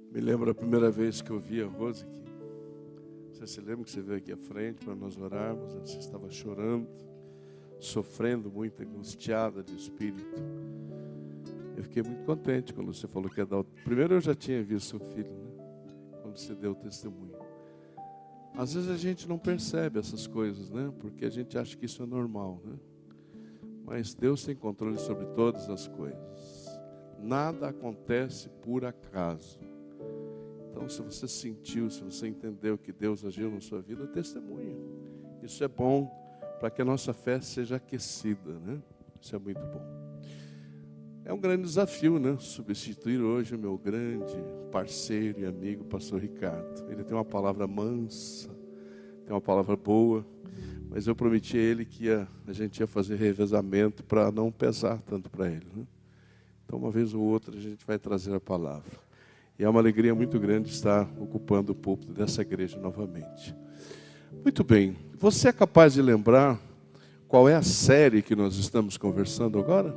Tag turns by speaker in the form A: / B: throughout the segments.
A: Me lembro a primeira vez que eu vi a Rose aqui. Você se lembra que você veio aqui à frente para nós orarmos? Você estava chorando, sofrendo muito, angustiada de espírito. Eu fiquei muito contente quando você falou que ia dar o... Primeiro eu já tinha visto seu filho, né? Quando você deu o testemunho. Às vezes a gente não percebe essas coisas, né? Porque a gente acha que isso é normal, né? Mas Deus tem controle sobre todas as coisas. Nada acontece por acaso. Então, se você sentiu, se você entendeu que Deus agiu na sua vida, testemunha. Isso é bom para que a nossa fé seja aquecida, né? Isso é muito bom. É um grande desafio, né? Substituir hoje o meu grande parceiro e amigo, pastor Ricardo. Ele tem uma palavra mansa, tem uma palavra boa, mas eu prometi a ele que a gente ia fazer revezamento para não pesar tanto para ele, né? Então, uma vez ou outra, a gente vai trazer a palavra. E é uma alegria muito grande estar ocupando o púlpito dessa igreja novamente. Muito bem. Você é capaz de lembrar qual é a série que nós estamos conversando agora?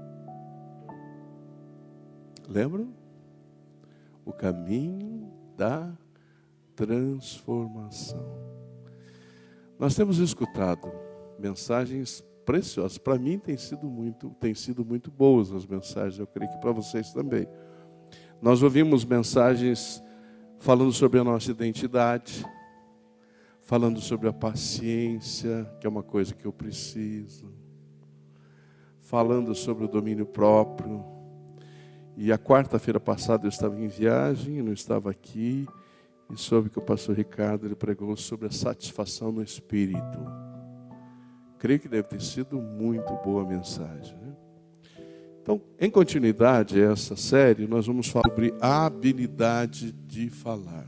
A: Lembram? O caminho da transformação. Nós temos escutado mensagens preciosas. Para mim tem sido muito boas as mensagens. Eu creio que para vocês também. Nós ouvimos mensagens falando sobre a nossa identidade, falando sobre a paciência, que é uma coisa que eu preciso, falando sobre o domínio próprio. E a quarta-feira passada eu estava em viagem, não estava aqui, e soube que o pastor Ricardo ele pregou sobre a satisfação no Espírito. Creio que deve ter sido muito boa a mensagem, né? Então, em continuidade a essa série, nós vamos falar sobre a habilidade de falar.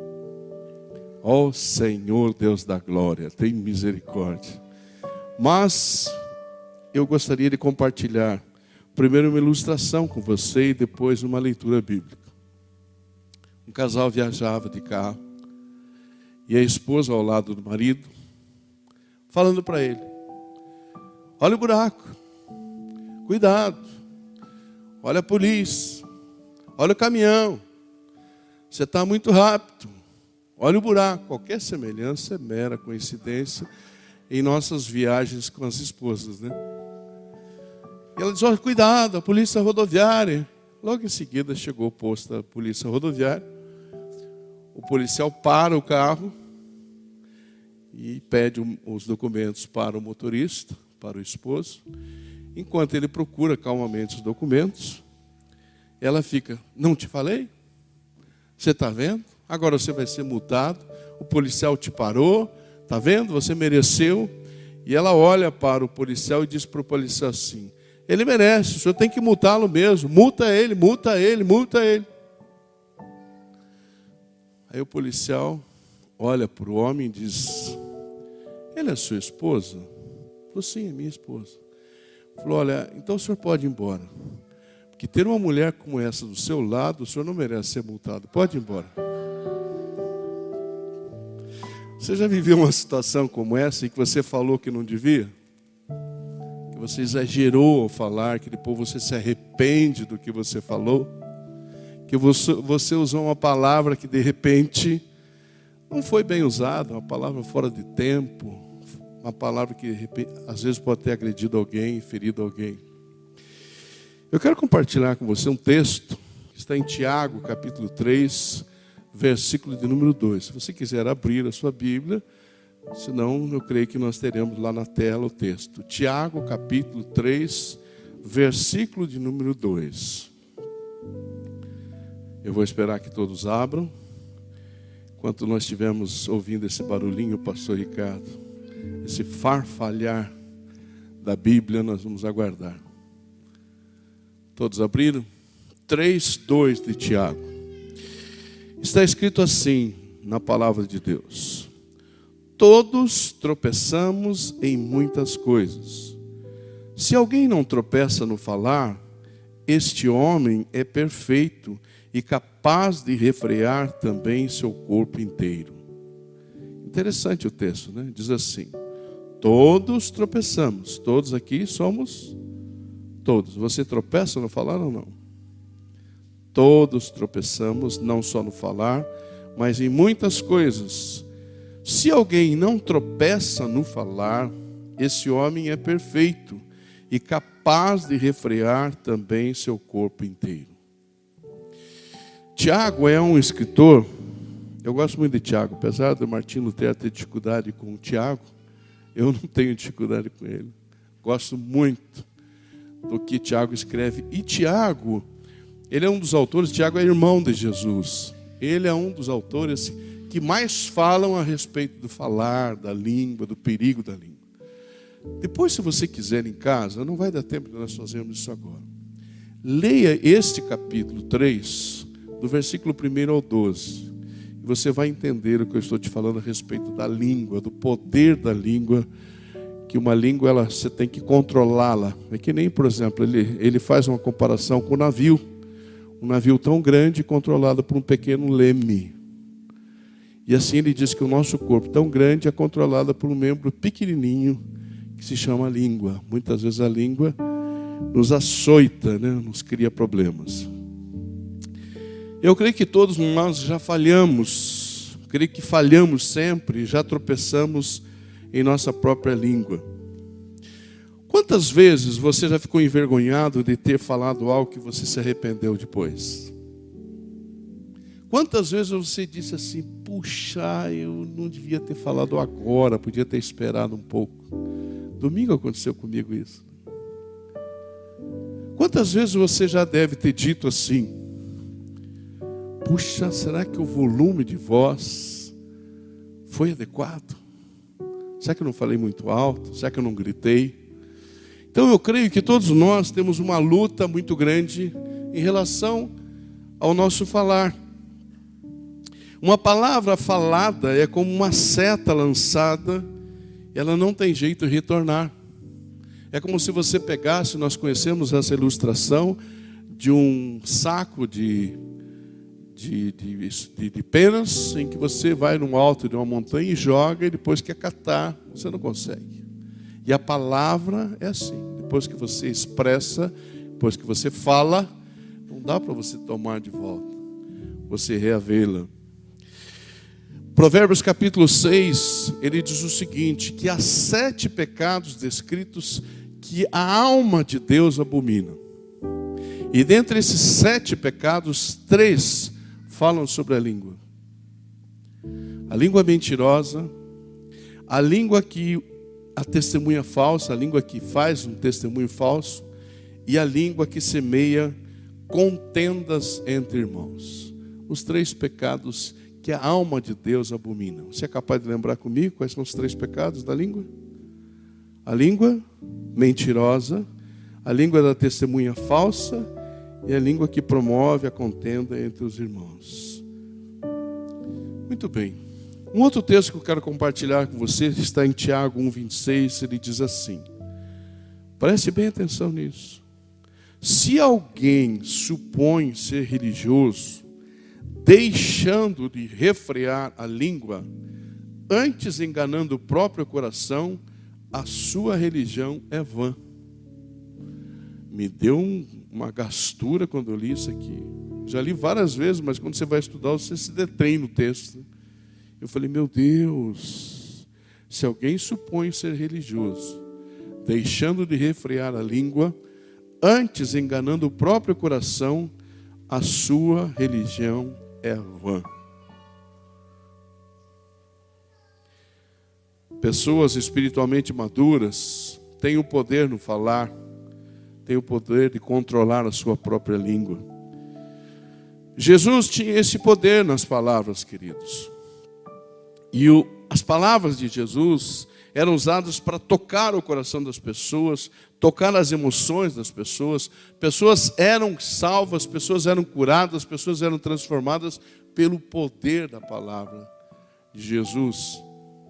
A: Ó Senhor Deus da glória, tem misericórdia. Mas eu gostaria de compartilhar primeiro uma ilustração com você e depois uma leitura bíblica. Um casal viajava de carro e a esposa ao lado do marido, falando para ele: olha o buraco, cuidado, olha a polícia, olha o caminhão, você está muito rápido, olha o buraco. Qualquer semelhança é mera coincidência em nossas viagens com as esposas, né? E ela diz: olha, cuidado, a polícia rodoviária. Logo em seguida chegou o posto da polícia rodoviária. O policial para o carro e pede os documentos para o motorista, para o esposo. Enquanto ele procura calmamente os documentos, ela fica: não te falei? Você está vendo? Agora você vai ser multado. O policial te parou, está vendo? Você mereceu. E ela olha para o policial e diz para o policial assim: ele merece, o senhor tem que multá-lo mesmo. Multa ele, multa ele, multa ele. Aí o policial olha para o homem e diz: ele é sua esposa? Falou: sim, é minha esposa. Falou: olha, então o senhor pode ir embora. Porque ter uma mulher como essa do seu lado, o senhor não merece ser multado. Pode ir embora. Você já viveu uma situação como essa em que você falou que não devia? Que você exagerou ao falar, que depois você se arrepende do que você falou? Que você usou uma palavra que de repente não foi bem usada, uma palavra fora de tempo, uma palavra que às vezes pode ter agredido alguém, ferido alguém. Eu quero compartilhar com você um texto que está em Tiago, capítulo 3, versículo de número 2. Se você quiser abrir a sua Bíblia, senão eu creio que nós teremos lá na tela o texto. Tiago, capítulo 3, versículo de número 2. Eu vou esperar que todos abram. Enquanto nós estivermos ouvindo esse barulhinho, pastor Ricardo, esse farfalhar da Bíblia, nós vamos aguardar. Todos abriram? 3:2 de Tiago. Está escrito assim na palavra de Deus: todos tropeçamos em muitas coisas. Se alguém não tropeça no falar, este homem é perfeito e capaz de refrear também seu corpo inteiro. Interessante o texto, né? Diz assim: todos tropeçamos. Todos aqui somos todos. Você tropeça no falar ou não? Todos tropeçamos, não só no falar, mas em muitas coisas. Se alguém não tropeça no falar, esse homem é perfeito e capaz de refrear também seu corpo inteiro. Tiago é um escritor, eu gosto muito de Tiago, apesar do Martim Lutero ter dificuldade com o Tiago, eu não tenho dificuldade com ele. Gosto muito do que Tiago escreve. E Tiago, ele é um dos autores, Tiago é irmão de Jesus. Ele é um dos autores que mais falam a respeito do falar, da língua, do perigo da língua. Depois, se você quiser em casa, não vai dar tempo de nós fazermos isso agora. Leia este capítulo 3, do versículo 1 ao 12. E você vai entender o que eu estou te falando a respeito da língua, do poder da língua, que uma língua, você tem que controlá-la. É que nem, por exemplo, ele faz uma comparação com o navio. Um navio tão grande controlado por um pequeno leme. E assim ele diz que o nosso corpo tão grande é controlado por um membro pequenininho que se chama língua. Muitas vezes a língua nos açoita, né? Nos cria problemas. Eu creio que todos nós já falhamos. Creio que falhamos sempre, já tropeçamos em nossa própria língua. Quantas vezes você já ficou envergonhado de ter falado algo que você se arrependeu depois? Quantas vezes você disse assim, puxa, eu não devia ter falado agora, podia ter esperado um pouco. Domingo aconteceu comigo isso. Quantas vezes você já deve ter dito assim, puxa, será que o volume de voz foi adequado? Será que eu não falei muito alto? Será que eu não gritei? Então eu creio que todos nós temos uma luta muito grande em relação ao nosso falar. Uma palavra falada é como uma seta lançada, ela não tem jeito de retornar. É como se você pegasse, nós conhecemos essa ilustração de um saco de penas, em que você vai no alto de uma montanha e joga, e depois quer catar, você não consegue. E a palavra é assim, depois que você expressa, depois que você fala, não dá para você tomar de volta, você reavê-la. Provérbios capítulo 6, ele diz o seguinte, que há 7 pecados descritos que a alma de Deus abomina. E dentre esses 7 pecados, 3 falam sobre a língua. A língua mentirosa, a língua que a testemunha falsa, a língua que faz um testemunho falso, e a língua que semeia contendas entre irmãos. Os 3 pecados que a alma de Deus abomina. Você é capaz de lembrar comigo quais são os 3 pecados da língua? A língua mentirosa, a língua da testemunha falsa e a língua que promove a contenda entre os irmãos. Muito bem. Um outro texto que eu quero compartilhar com vocês está em Tiago 1,26. Ele diz assim, preste bem atenção nisso. Se alguém supõe ser religioso, deixando de refrear a língua, antes enganando o próprio coração, a sua religião é vã. Me deu uma gastura quando eu li isso aqui. Já li várias vezes, mas quando você vai estudar, você se detém no texto. Eu falei, meu Deus, se alguém supõe ser religioso, deixando de refrear a língua, antes enganando o próprio coração, a sua religião é vã. Pessoas espiritualmente maduras têm o poder no falar, têm o poder de controlar a sua própria língua. Jesus tinha esse poder nas palavras, queridos. E as palavras de Jesus eram usadas para tocar o coração das pessoas, tocar as emoções das pessoas. Pessoas eram salvas, pessoas eram curadas, pessoas eram transformadas pelo poder da palavra de Jesus.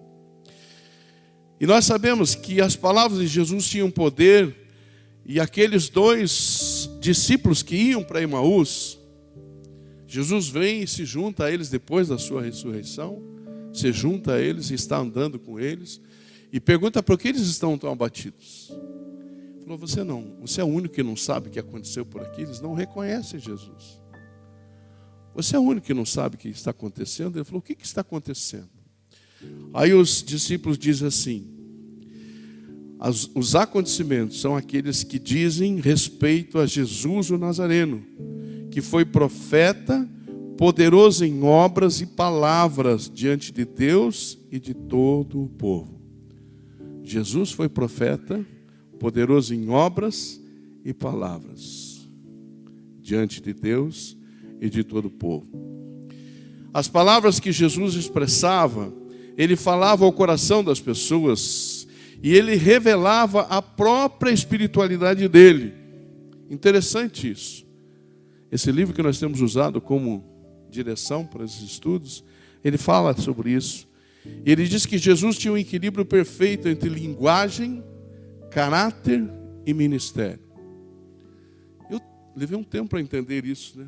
A: E nós sabemos que as palavras de Jesus tinham poder, e aqueles 2 discípulos que iam para Emaús, Jesus vem e se junta a eles depois da sua ressurreição, se junta a eles e está andando com eles, e pergunta por que eles estão tão abatidos. Falou, você é o único que não sabe o que aconteceu por aqui, eles não reconhecem Jesus. Você é o único que não sabe o que está acontecendo? Ele falou: o que está acontecendo? Aí os discípulos dizem assim: os acontecimentos são aqueles que dizem respeito a Jesus o Nazareno, que foi profeta, poderoso em obras e palavras diante de Deus e de todo o povo. Jesus foi profeta, poderoso em obras e palavras diante de Deus e de todo o povo. As palavras que Jesus expressava, ele falava ao coração das pessoas e ele revelava a própria espiritualidade dele. Interessante isso. Esse livro que nós temos usado como direção para esses estudos, ele fala sobre isso. Ele diz que Jesus tinha um equilíbrio perfeito entre linguagem, caráter e ministério. Eu levei um tempo para entender isso, né?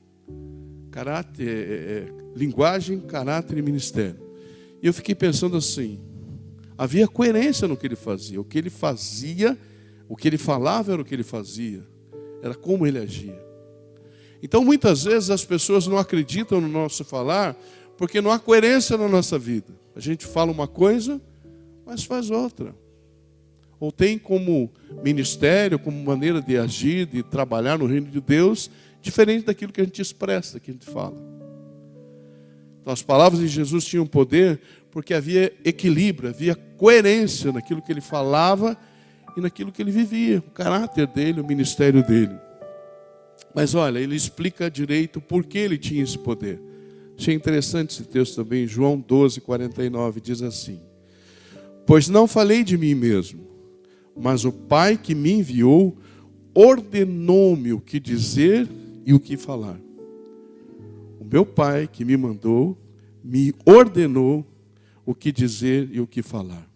A: Linguagem, caráter e ministério. E eu fiquei pensando assim: havia coerência no que ele fazia. O que ele fazia, o que ele falava era o que ele fazia. Era como ele agia. Então, muitas vezes as pessoas não acreditam no nosso falar porque não há coerência na nossa vida. A gente fala uma coisa, mas faz outra. Ou tem como ministério, como maneira de agir, de trabalhar no reino de Deus, diferente daquilo que a gente expressa, que a gente fala. Então, as palavras de Jesus tinham poder porque havia equilíbrio, havia coerência naquilo que ele falava e naquilo que ele vivia, o caráter dele, o ministério dele. Mas olha, ele explica direito por que ele tinha esse poder. Achei interessante esse texto também, João 12:49, diz assim: pois não falei de mim mesmo, mas o Pai que me enviou ordenou-me o que dizer e o que falar. O meu Pai que me mandou, me ordenou o que dizer e o que falar.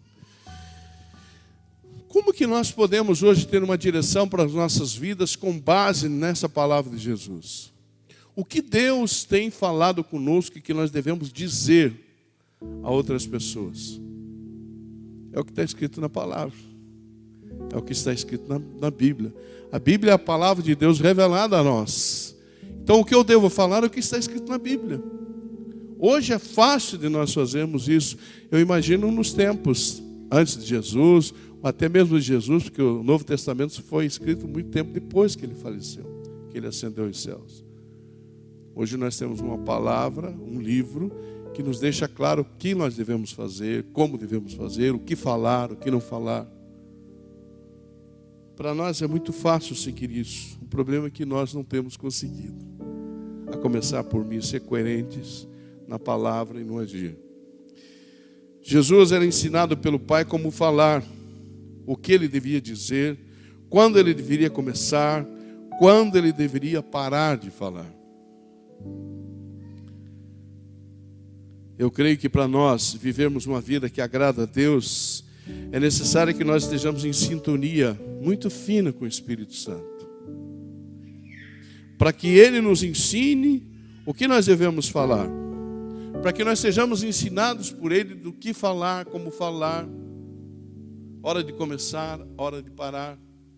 A: Como que nós podemos hoje ter uma direção para as nossas vidas com base nessa palavra de Jesus? O que Deus tem falado conosco e que nós devemos dizer a outras pessoas? É o que está escrito na palavra. É o que está escrito na Bíblia. A Bíblia é a palavra de Deus revelada a nós. Então o que eu devo falar é o que está escrito na Bíblia. Hoje é fácil de nós fazermos isso. Eu imagino nos tempos antes de Jesus, ou até mesmo de Jesus, porque o Novo Testamento foi escrito muito tempo depois que ele faleceu, que ele ascendeu aos céus. Hoje nós temos uma palavra, um livro, que nos deixa claro o que nós devemos fazer, como devemos fazer, o que falar, o que não falar. Para nós é muito fácil seguir isso. O problema é que nós não temos conseguido. A começar por mim, ser coerentes na palavra e no agir. Jesus era ensinado pelo Pai como falar, o que ele devia dizer, quando ele deveria começar, quando ele deveria parar de falar. Eu creio que para nós vivermos uma vida que agrada a Deus, é necessário que nós estejamos em sintonia muito fina com o Espírito Santo, para que Ele nos ensine o que nós devemos falar, para que nós sejamos ensinados por Ele do que falar, como falar, hora de começar, hora de parar.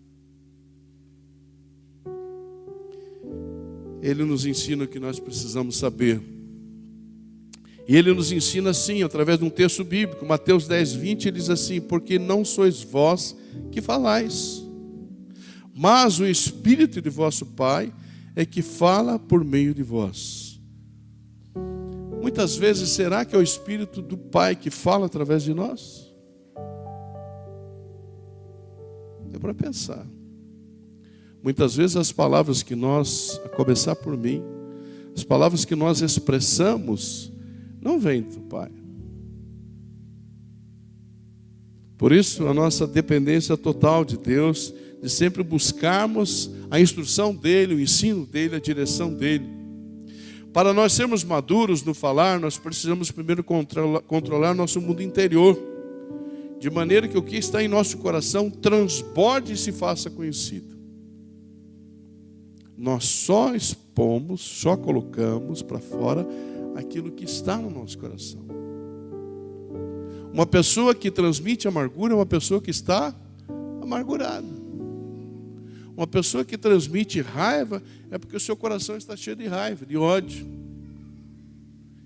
A: Ele nos ensina o que nós precisamos saber. E ele nos ensina assim, através de um texto bíblico, Mateus 10:20, ele diz assim: porque não sois vós que falais, mas o Espírito de vosso Pai é que fala por meio de vós. Muitas vezes, será que é o Espírito do Pai que fala através de nós? É para pensar. Muitas vezes as palavras que nós, a começar por mim, as palavras que nós expressamos, não vem do Pai. Por isso, a nossa dependência total de Deus, de sempre buscarmos a instrução dEle, o ensino dEle, a direção dEle. Para nós sermos maduros no falar, nós precisamos primeiro controlar nosso mundo interior, de maneira que o que está em nosso coração transborde e se faça conhecido. Nós só expomos, só colocamos para fora aquilo que está no nosso coração. Uma pessoa que transmite amargura é uma pessoa que está amargurada. Uma pessoa que transmite raiva é porque o seu coração está cheio de raiva, de ódio.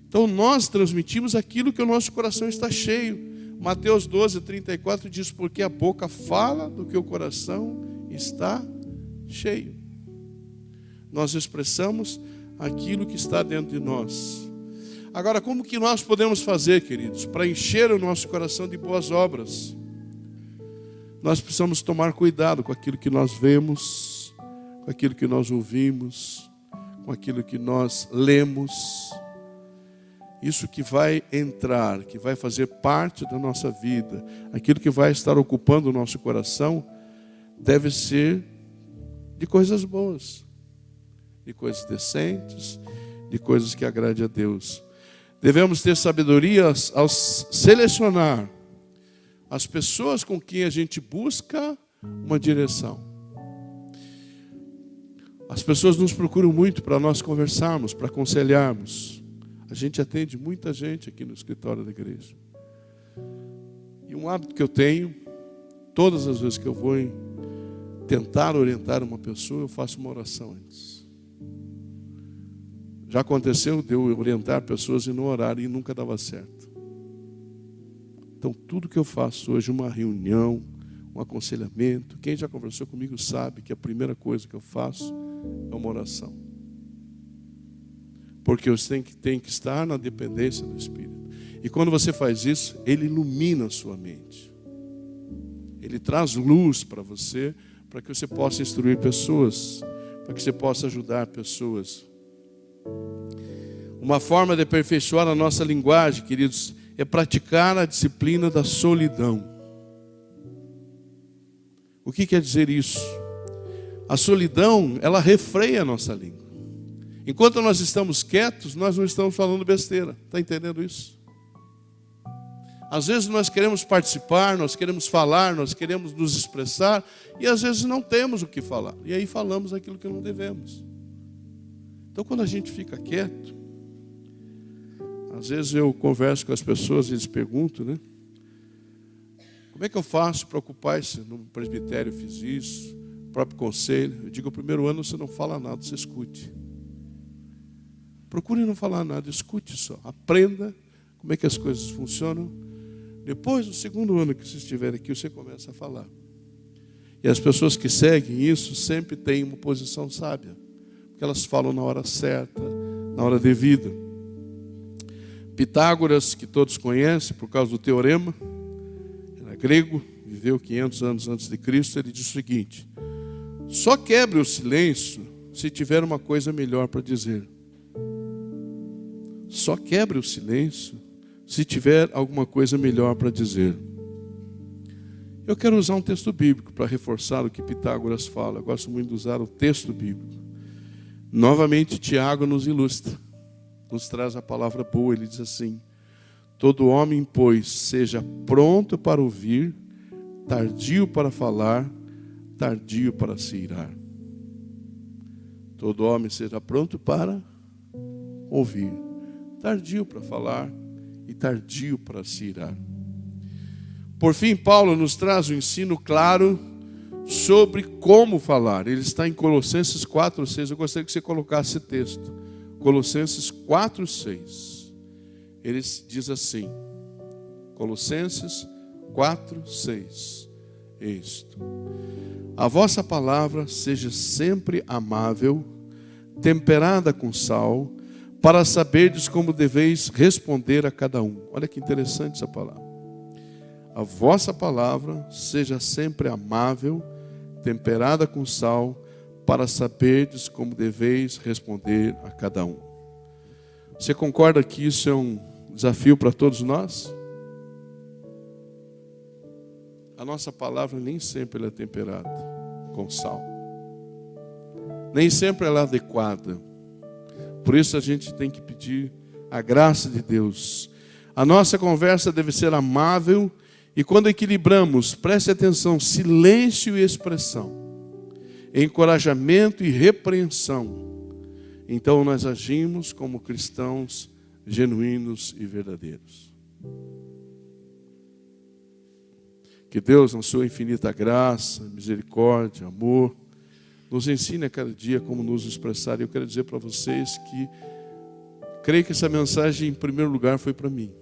A: Então nós transmitimos aquilo que o nosso coração está cheio. Mateus 12:34 diz, porque a boca fala do que o coração está cheio. Nós expressamos aquilo que está dentro de nós. Agora, como que nós podemos fazer, queridos, para encher o nosso coração de boas obras? Nós precisamos tomar cuidado com aquilo que nós vemos, com aquilo que nós ouvimos, com aquilo que nós lemos. Isso que vai entrar, que vai fazer parte da nossa vida, aquilo que vai estar ocupando o nosso coração, deve ser de coisas boas, de coisas decentes, de coisas que agradem a Deus. Devemos ter sabedoria ao selecionar as pessoas com quem a gente busca uma direção. As pessoas nos procuram muito para nós conversarmos, para aconselharmos. A gente atende muita gente aqui no escritório da igreja. E um hábito que eu tenho, todas as vezes que eu vou tentar orientar uma pessoa, eu faço uma oração antes. Já aconteceu de eu orientar pessoas e não orar e nunca dava certo. Então tudo que eu faço hoje, uma reunião, um aconselhamento, quem já conversou comigo sabe que a primeira coisa que eu faço é uma oração. Porque você tem que estar na dependência do Espírito. E quando você faz isso, Ele ilumina a sua mente. Ele traz luz para você, para que você possa instruir pessoas, para que você possa ajudar pessoas. Uma forma de aperfeiçoar a nossa linguagem, queridos, é praticar a disciplina da solidão. O que quer dizer isso? A solidão, ela refreia a nossa língua. Enquanto nós estamos quietos, nós não estamos falando besteira. Está entendendo isso? Às vezes nós queremos participar, nós queremos falar, nós queremos nos expressar, e às vezes não temos o que falar. E aí falamos aquilo que não devemos. Então quando a gente fica quieto, às vezes eu converso com as pessoas e eles perguntam, né? Como é que eu faço para ocupar isso? No presbitério eu fiz isso, no próprio conselho. Eu digo, o primeiro ano você não fala nada, você escute. Procure não falar nada, escute só. Aprenda como é que as coisas funcionam. Depois, no segundo ano que você estiver aqui, você começa a falar. E as pessoas que seguem isso sempre têm uma posição sábia. Porque elas falam na hora certa, na hora devida. Pitágoras, que todos conhecem por causa do teorema, era grego, viveu 500 anos antes de Cristo, ele diz o seguinte: só quebre o silêncio se tiver uma coisa melhor para dizer. Só quebre o silêncio se tiver alguma coisa melhor para dizer. Eu quero usar um texto bíblico para reforçar o que Pitágoras fala. Eu gosto muito de usar o texto bíblico. Novamente, Tiago nos ilustra, nos traz a palavra boa. Ele diz assim: todo homem, pois, seja pronto para ouvir, tardio para falar, tardio para se irar. Todo homem seja pronto para ouvir, tardio para falar e tardio para se irar. Por fim, Paulo nos traz um ensino claro sobre como falar. Ele está em Colossenses 4:6. Eu gostaria que você colocasse esse texto. Colossenses 4:6. Ele diz assim, Colossenses 4:6. Isto: a vossa palavra seja sempre amável, temperada com sal, para saberdes como deveis responder a cada um. Olha que interessante essa palavra. A vossa palavra seja sempre amável, temperada com sal, para saberdes como deveis responder a cada um. Você concorda que isso é um desafio para todos nós? A nossa palavra nem sempre ela é temperada com sal. Nem sempre ela é adequada. Por isso a gente tem que pedir a graça de Deus. A nossa conversa deve ser amável. E quando equilibramos, preste atenção, silêncio e expressão, encorajamento e repreensão, então nós agimos como cristãos genuínos e verdadeiros. Que Deus, na sua infinita graça, misericórdia, amor, nos ensine a cada dia como nos expressar. E eu quero dizer para vocês que creio que essa mensagem, em primeiro lugar, foi para mim.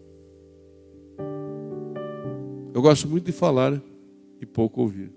A: Eu gosto muito de falar e pouco ouvir.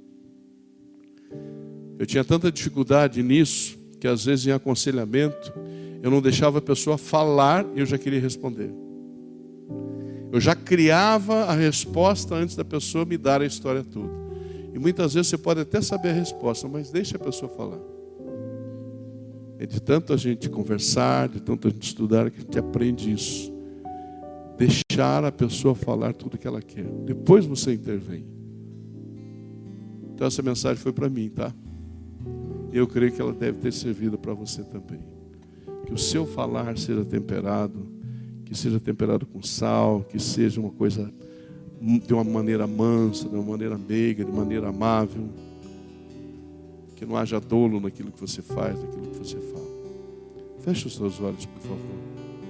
A: Eu tinha tanta dificuldade nisso, que às vezes em aconselhamento, eu não deixava a pessoa falar e eu já queria responder. Eu já criava a resposta antes da pessoa me dar a história toda. E muitas vezes você pode até saber a resposta, mas deixa a pessoa falar. É de tanto a gente conversar, de tanto a gente estudar, que a gente aprende isso. Deixar a pessoa falar tudo o que ela quer. Depois você intervém. Então essa mensagem foi para mim, tá? Eu creio que ela deve ter servido para você também. Que o seu falar seja temperado, que seja temperado com sal, que seja uma coisa de uma maneira mansa, de uma maneira meiga, de maneira amável. Que não haja dolo naquilo que você faz, naquilo que você fala. Feche os seus olhos, por favor.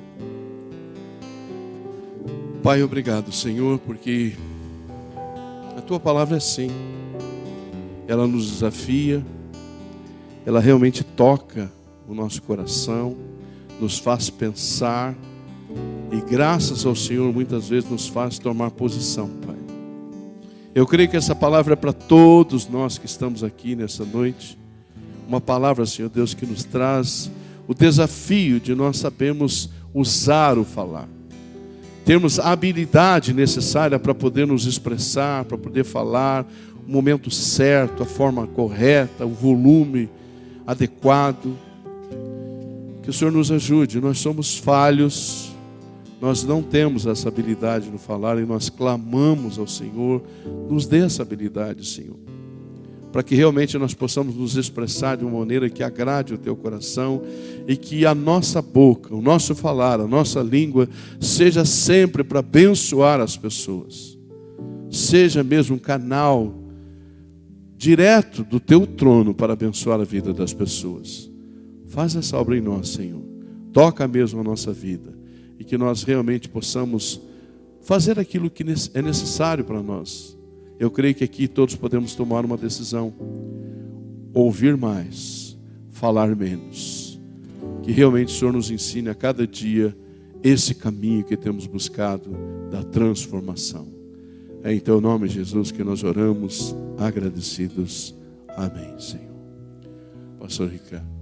A: Pai, obrigado, Senhor, porque a Tua palavra é sim. Ela nos desafia, ela realmente toca o nosso coração, nos faz pensar e graças ao Senhor muitas vezes nos faz tomar posição, Pai. Eu creio que essa palavra é para todos nós que estamos aqui nessa noite. Uma palavra, Senhor Deus, que nos traz o desafio de nós sabermos usar o falar. Termos a habilidade necessária para poder nos expressar, para poder falar o momento certo, a forma correta, o volume adequado. Que o Senhor nos ajude. Nós somos falhos, nós não temos essa habilidade no falar e nós clamamos ao Senhor, nos dê essa habilidade, Senhor, para que realmente nós possamos nos expressar de uma maneira que agrade o Teu coração e que a nossa boca, o nosso falar, a nossa língua seja sempre para abençoar as pessoas, seja mesmo um canal direto do Teu trono para abençoar a vida das pessoas. Faz essa obra em nós, Senhor. Toca mesmo a nossa vida e que nós realmente possamos fazer aquilo que é necessário para nós. Eu creio que aqui todos podemos tomar uma decisão. Ouvir mais, falar menos. Que realmente o Senhor nos ensine a cada dia esse caminho que temos buscado da transformação. É em Teu nome, Jesus, que nós oramos agradecidos. Amém, Senhor. Pastor Ricardo.